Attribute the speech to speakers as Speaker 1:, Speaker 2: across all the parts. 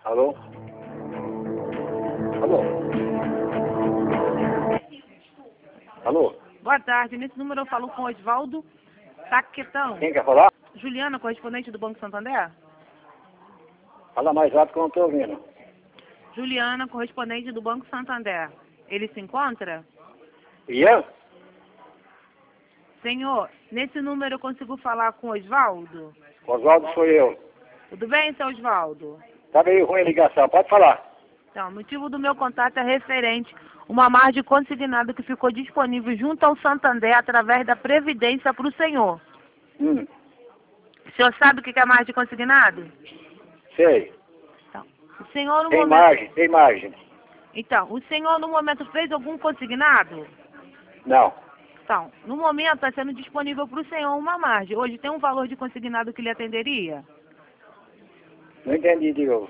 Speaker 1: Alô? Alô? Alô?
Speaker 2: Boa tarde. Nesse número eu falo com Osvaldo Taquetão.
Speaker 1: Quem quer falar?
Speaker 2: Juliana, correspondente do Banco Santander.
Speaker 1: Fala mais rápido que eu não estou ouvindo.
Speaker 2: Juliana, correspondente do Banco Santander. Ele se encontra?
Speaker 1: Ian?
Speaker 2: Senhor, nesse número eu consigo falar com Osvaldo?
Speaker 1: Oswaldo sou eu.
Speaker 2: Tudo bem, seu Osvaldo?
Speaker 1: Tá meio ruim a ligação, pode falar.
Speaker 2: Então, o motivo do meu contato é referente a uma margem consignada que ficou disponível junto ao Santander através da Previdência para o senhor. O senhor sabe o que é margem consignado?
Speaker 1: Sei.
Speaker 2: Então, o senhor no
Speaker 1: Tem
Speaker 2: momento...
Speaker 1: margem, tem margem.
Speaker 2: Então, o senhor no momento fez algum consignado?
Speaker 1: Não.
Speaker 2: Então, no momento está sendo disponível para o senhor uma margem. Hoje tem um valor de consignado que lhe atenderia?
Speaker 1: Não entendi de novo.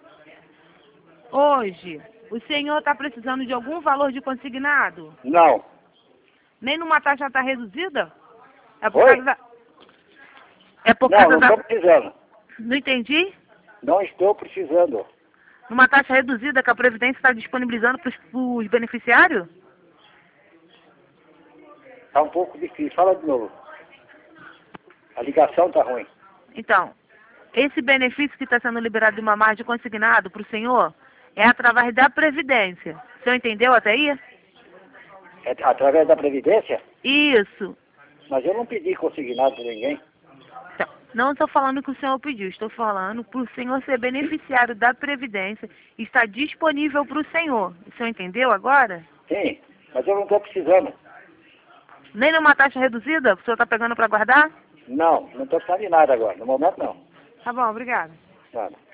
Speaker 2: Hoje, o senhor está precisando de algum valor de consignado?
Speaker 1: Não.
Speaker 2: Nem numa taxa está reduzida? É por
Speaker 1: Oi?
Speaker 2: causa da... É por
Speaker 1: Não,
Speaker 2: causa
Speaker 1: não
Speaker 2: da...
Speaker 1: estou precisando.
Speaker 2: Não entendi?
Speaker 1: Não estou precisando.
Speaker 2: Numa taxa reduzida que a Previdência está disponibilizando para os beneficiários?
Speaker 1: Tá um pouco difícil. Fala de novo. A ligação tá ruim.
Speaker 2: Então, esse benefício que está sendo liberado de uma margem consignado para o senhor é através da Previdência. O senhor entendeu até aí?
Speaker 1: É através da Previdência?
Speaker 2: Isso.
Speaker 1: Mas eu não pedi consignado para ninguém.
Speaker 2: Então, não estou falando que o senhor pediu, estou falando para o senhor ser beneficiário da Previdência e está disponível para o senhor. O senhor entendeu agora?
Speaker 1: Sim, mas eu não estou precisando.
Speaker 2: Nem numa taxa reduzida? O senhor está pegando para guardar?
Speaker 1: Não estou precisando de nada agora. No momento, não.
Speaker 2: Tá bom, obrigada.
Speaker 1: Nada.